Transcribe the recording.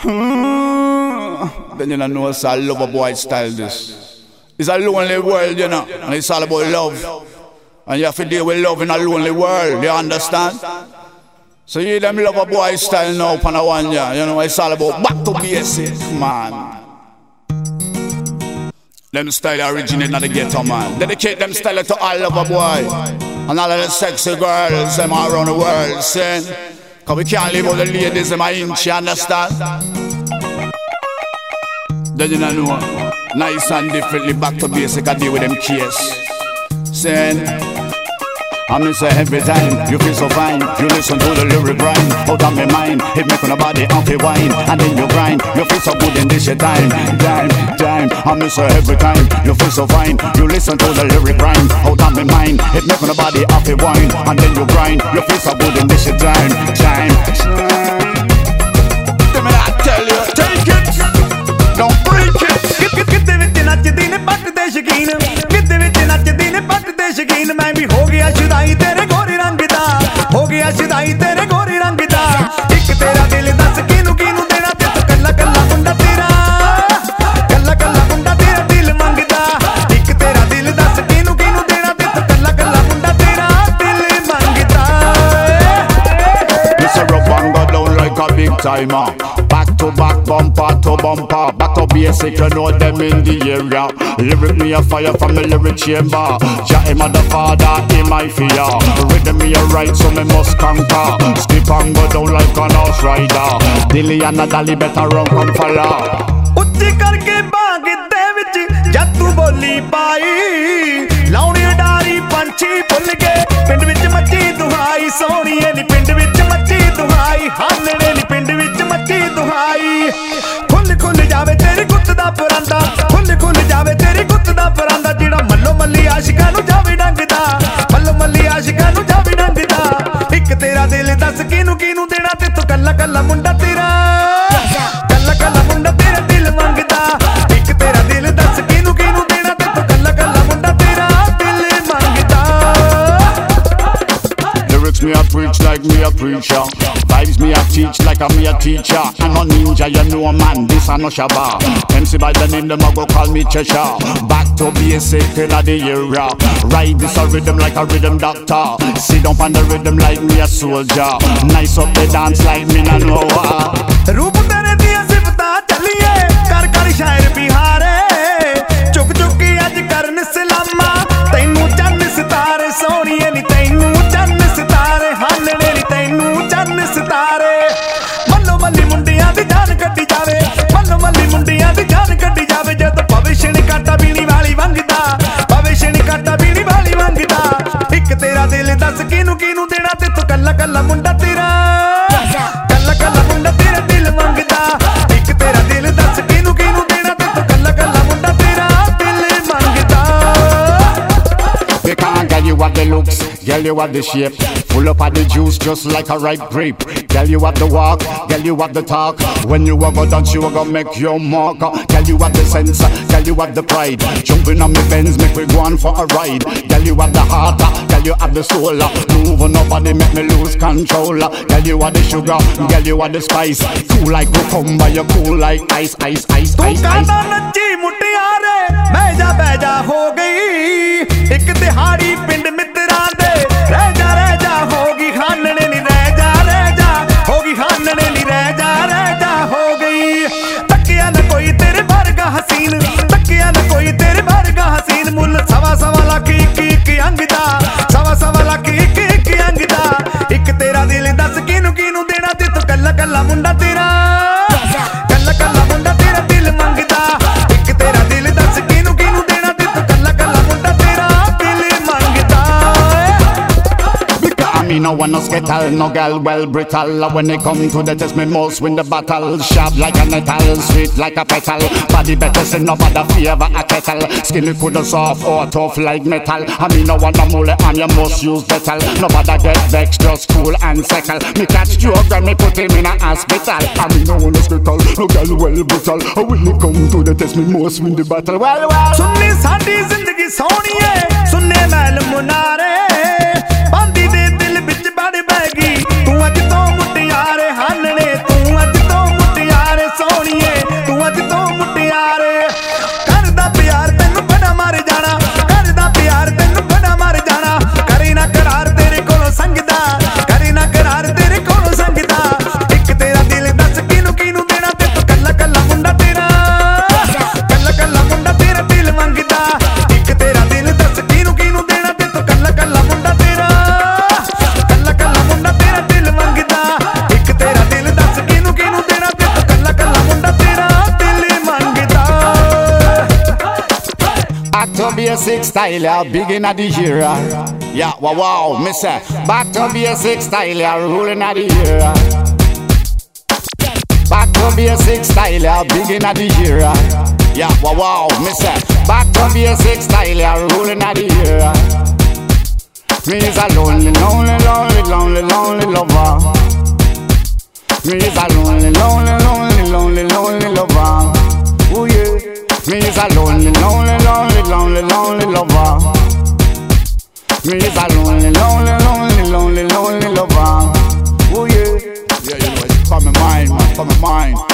Then you don't know it's a lover boy style this. It's a lonely world, you know, and it's all about love. And you have to deal with love in a lonely world, you understand? So you them lover boy style now upon a one year, you know, it's all about back to basic, man. Them style originate in the ghetto, man. Dedicate them style to all lover boy and all of the sexy girls them all around the world, saying, cause we can't live all the ladies in my inch, you understand? Then you know, nice and differently back to basic, I deal with them case. Saying, I miss her every time, you feel so fine. You listen to the lyric rhyme, out of my mind. It make on the body off the wine, and then you grind. You feel so good in this your time. I miss her every time, you feel so fine. You listen to the lyric rhyme, out of my mind. It make on the body off the wine, and then you grind. You feel so good in this your time. Let me not tell you, take it, don't break it. कितने विच नचदी ने पट ते शकीन कितने विच नचदी ने पट ते शकीन मैं भी हो गया शुदाई तेरे गोरे रंग दा हो गया शुदाई तेरे गोरे रंग दा एक तेरा दिल दस किनू किनू देना ते तू कल्ला कल्ला मुंडा तेरा दिल मंगदा एक तेरा दिल दस किनू किनू देना ते तू कल्ला कल्ला मुंडा तेरा दिल मंगदा This a rough and go down like a big timer. Back to back, bumper to bumper. Back to basic, you know them in the area. Lyric me a fire from the lyric chamber. Jah him a the father, him I fear. Rhythm me a right, so me must conquer. Skip and go down like an horse rider. Dilly and a dolly better run come follow. ਉੱਚੀ ਕਰਕੇ ਬਾਗ ਦੇ ਵਿੱਚ ਜਦ ਤੂੰ ਬੋਲੀ ਪਾਈ ਲਾਉਣੀ dairy ਪੰਛੀ ਭੁੱਲ ਗਏ ਪਿੰਡ ਵਿੱਚ ਮੱਚੀ ਦੁਹਾਈ ਸੋਹਣੀਏ ਨੀ ਪਿੰਡ ਵਿੱਚ ਮੱਚੀ ਦੁਹਾਈ ਹਾਲੜੇ ਨੀ ਪਿੰਡ ਵਿੱਚ ਮੱਚੀ ਦੁਹਾਈ ਖੁੱਲ ਜਾਵੇ ਤੇਰੀ ਗੁੱਤ ਦਾ ਪਰਾਂਦਾ ਖੁੱਲ ਜਾਵੇ ਤੇਰੀ ਗੁੱਤ ਦਾ ਪਰਾਂਦਾ ਜਿਹੜਾ ਮੱਲੋ ਮੱਲੀ ਆਸ਼ਿਕਾਂ ਨੂੰ ਜਾਵੇ ਡੰਗਦਾ ਮੱਲੋ ਮੱਲੀ ਆਸ਼ਿਕਾਂ ਨੂੰ ਜਾਵੇ ਡੰਗਦਾ ਇੱਕ ਤੇਰਾ ਦਿਲ ਦੱਸ ਕਿਹਨੂੰ ਕਿਹਨੂੰ ਦੇਣਾ ਤੇ ਤੂੰ ਕੱਲਾ ਕੱਲਾ ਮੁੰਡਾ ਤੇਰਾ ਕੱਲਾ ਮੁੰਡਾ ਤੇਰਾ ਦਿਲ ਮੰਗਦਾ ਇੱਕ ਤੇਰਾ ਦਿਲ ਦੱਸ ਕਿਹਨੂੰ ਕਿਹਨੂੰ ਦੇਣਾ ਤੇ ਤੂੰ ਕੱਲਾ ਮੁੰਡਾ ਤੇਰਾ ਦਿਲ ਮੰਗਦਾ Lyrics me a preach like me a preacher. Vibes me a teach like I'm me a teacher. I'm a ninja, you know man, this a no shabba. MC by the name, them a go call me Cheshire. Back to basic in the era. Ride this a rhythm like a rhythm doctor. Sit down on the rhythm like me a soldier. Nice up the dance like me no know. रूप तेरे दिया सिफता चलिए कर कर शायर बिहारे चुक चुकी अज करन सलामा तैनू चन्न सितारे सोहणीए नी तैनू चन्न सितारे हालणे नी तैनू चन्न सितारे मल्लो मल्ली मुंडियां दी जान कड्डी जावे मल्लो मल्ली मुंडियां दी जान कड्डी जावे जद भविष्य नी काटा बीनी वाली वंगदा भविष्य नी काटा बीनी वाली वंगदा एक तेरा दिल दस किनू किनू देना ते तू कल्ला कल्ला मुंडा तेरा कल्ला मुंडा तेरा दिल मंगदा एक तेरा दिल दस किनू किनू देना ते तू कल्ला मुंडा तेरा दिल मंगदा They can't get you what the looks, girl you have the shape. Full up of the juice just like a ripe grape. Girl you have the walk, girl you have the talk. When you a go dance you a go make your mark. Girl you have the sense, girl you have the pride. Jumping on me Benz make we go on for a ride. Girl you have the heart, girl you have the soul. Moving up and they make me lose control. Girl you have the sugar, girl you have the spice. Cool like cucumber, you cool like ice, ice, ice, तू ice, कादा ice. नच्ची मुटियारे बैजा हो गई एक दिहाड़ी पिंड मित्रा दे रह जा होगी हानने नी रह जा होगी हानने नी रह जा हो गई तकिया न कोई तेरे वर्गा हसीन तकिया न कोई तेरे वर्गा हसीन मुल सवा लाख एक अंगदा सवा लाख एक अंगदा एक तेरा दिल दस किनू किनू देना ते तू कल्ला मुंडा तेरा कल्ला मुंडा तेरा दिल मंगदा एक तेरा दिल दस किनू किनू देना ते तू कल्ला मुंडा तेरा दिल मंगदा Me no want no skittle, no girl well brittle. When they come to the test, me most win the battle. Sharp like a metal, sweet like a petal. Body better say no bother favor a kettle. Skinny coulda soft or tough like metal. I me no want no mole and you must use betal. No bother get vexed, just cool and settle. Me catch stroke and me put him in a hospital. I me no want no skittle, no girl well brittle. When they come to the test, me most win the battle. Well. सुननी साडी जिंदगी सोहनी है सुनने महल मुनारे बांदी दे दिल बिच बड़ baggy तू अज तो मुटियारे हालने तू अज तो मुटियारे basic style, yeah, big in the era. Yeah, wow, me say, back to basic style, yeah, ruling at the era. Back to basic style, yeah, big in the era. Yeah, wow, me say, back to basic style, yeah, ruling at the era. Me is a lonely lover. Me is a lonely lover. Oh yeah. Me is a lonely lover. Me is a lonely lover. Oh yeah. Yeah, you know it's from my mind,